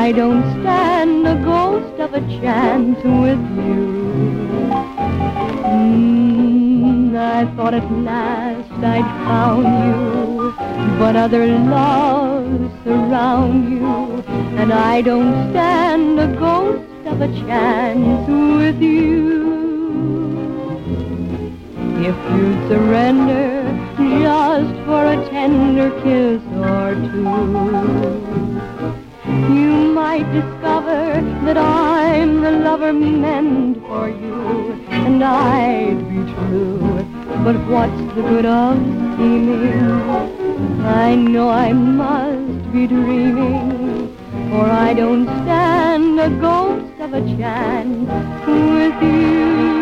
I don't stand a ghost of a chance with you. I thought at last I'd found you, but other loves surround you, and I don't stand a ghost of a chance with you. If you'd surrender just for a tender kiss or two, you might discover that I'm the lover meant for you, and I'd be true. But what's the good of scheming? I know I must be dreaming, for I don't stand a ghost of a chance with you.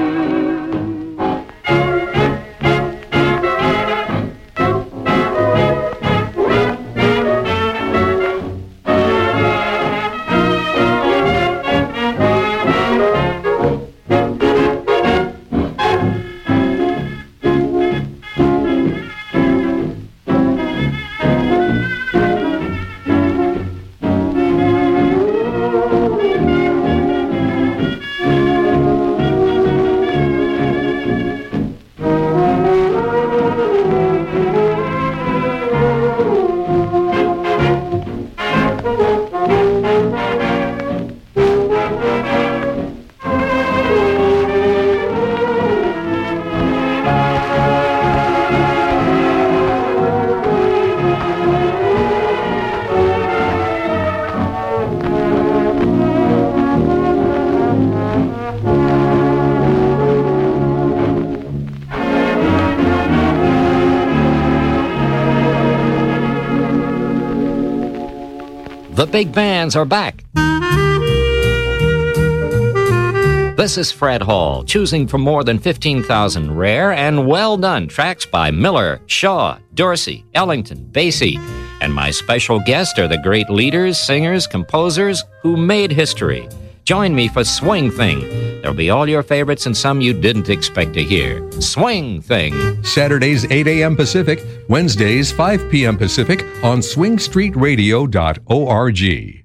The big bands are back. This is Fred Hall, choosing from more than 15,000 rare and well-done tracks by Miller, Shaw, Dorsey, Ellington, Basie, and my special guests are the great leaders, singers, composers who made history. Join me for Swing Thing. There'll be all your favorites and some you didn't expect to hear. Swing Thing. Saturdays 8 a.m. Pacific, Wednesdays 5 p.m. Pacific on swingstreetradio.org.